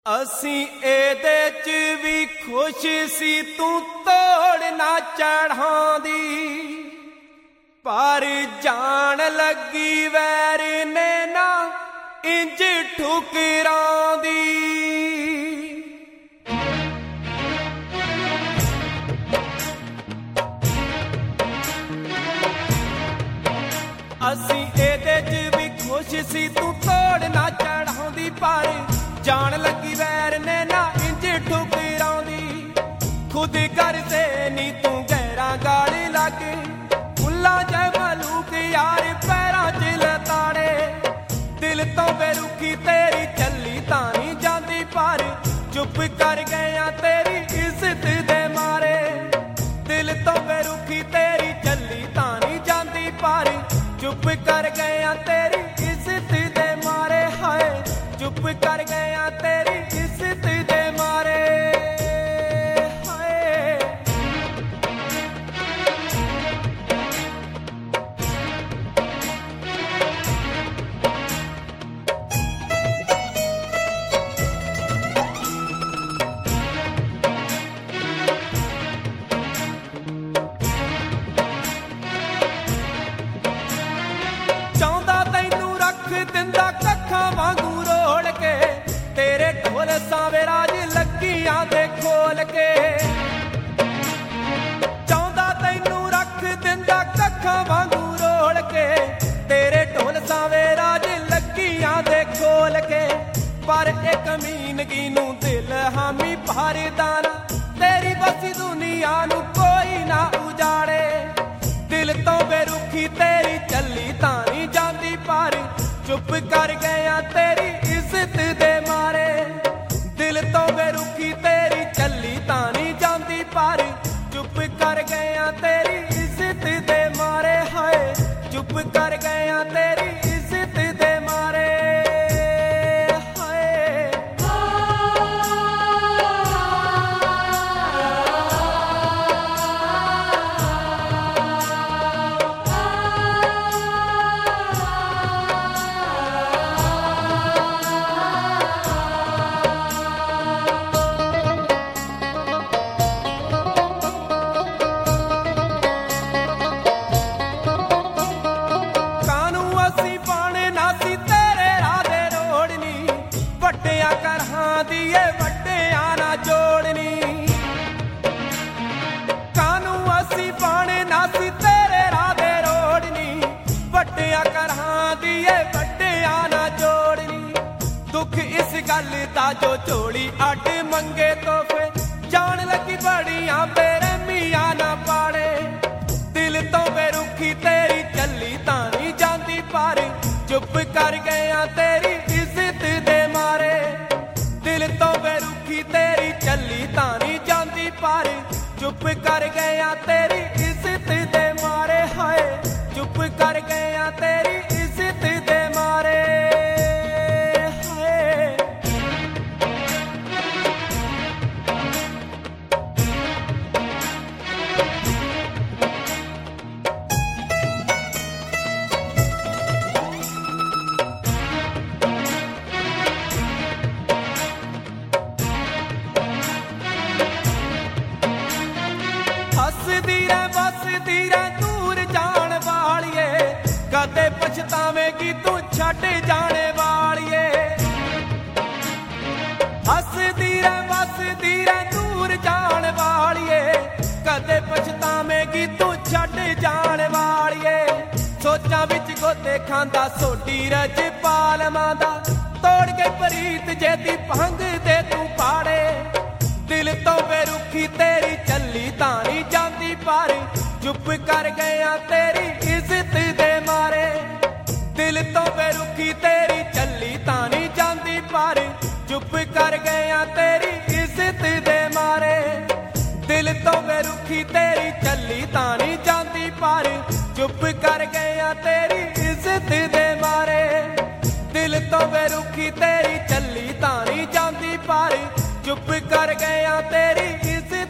असी एदे च भी खुश सी तू तोड़ ना चढ़ांदी, पर जान लगी वैर ने ना इंज ठुकरांदी। असी एदे च भी खुश सी तू तोड़ ना चढ़ांदी, पर जान लगी वैर ने ना इंज ठुकरांदी। खुद कर से नी तू गहरा गाल लागे, फुल्ला जै मलूक यार पैरां च लताड़े। दिल तो बेरुखी तेरी चली तां नहीं जांदी, पर चुप कर गया तेरी इज्जत दे मारे। दिल तो बेरुखी तेरी चली तां नहीं जांदी, पर चुप कर गया तेरी इज्जत दे मारे। हाय चुप कर गया तेरी इज्जत दे मारे। चाहता तैनू रख दिंदा कखा वांगू रोड़ के, तेरे ढोल सावे राज लगियां दे खोल के। चाहता तैनू रख दिंदा कखा वांगू रोड़ के, तेरे ढोल सावे राज लगियां दे खोल के। पर एक मीनगी नू दिल हामी भरदा ना, तेरी बसी दुनिया नू कोई ना उजाड़े। दिल तो बेरुखी तेरी चली तां नहीं जांदी, पर चुप कर गया तेरी इज्जत दे मारे। दिल तो बेरुखी तेरी चली तां नहीं जांदी, पर चुप कर गया तेरी इज्जत दे मारे। हाय चुप कर गया तेरी इज्जत दे मारे। जो झोली अड मंगे तोहफे, जान लगी बड़ियां बेरहमियां ना पाड़े। दिल तो बेरुखी तेरी चली तां नहीं जांदी, पर चुप कर गया तेरी इज्जत दे मारे। दिल तो बेरुखी तेरी चली तां नहीं जांदी, पर चुप कर गया तेरी इज्जत दे मारे। हाय चुप कर गया तेरी इज्जत दे मारे। हसदी रह बसदी रह दूर जान वालिए, कदे पछतावेगी तू छड़ जाने वालिए। हसदी रह बसदी रह दूर जान वालिए, कदे पछतावेगी तू छड़ जाने वालिए। सोचा विच गोते खांदा सोडी रजपाल मांदा, तोड़ के प्रीत जेदी भंग दे तू पाड़े। दिल तो बेरुखी तेरी चली तां नहीं जांदी, पर चुप कर गया तेरी इज्जत दे मारे। दिल तो बेरुखी तेरी चली तां नहीं जांदी, पर चुप कर गया तेरी इज्जत दे मारे। दिल तो बेरुखी तेरी चली तां नहीं जांदी, पर चुप कर गया तेरी इज्जत दे मारे। दिल तो बेरुखी तेरी चली तां नहीं जांदी, पर चुप कर गया तेरी इज्जत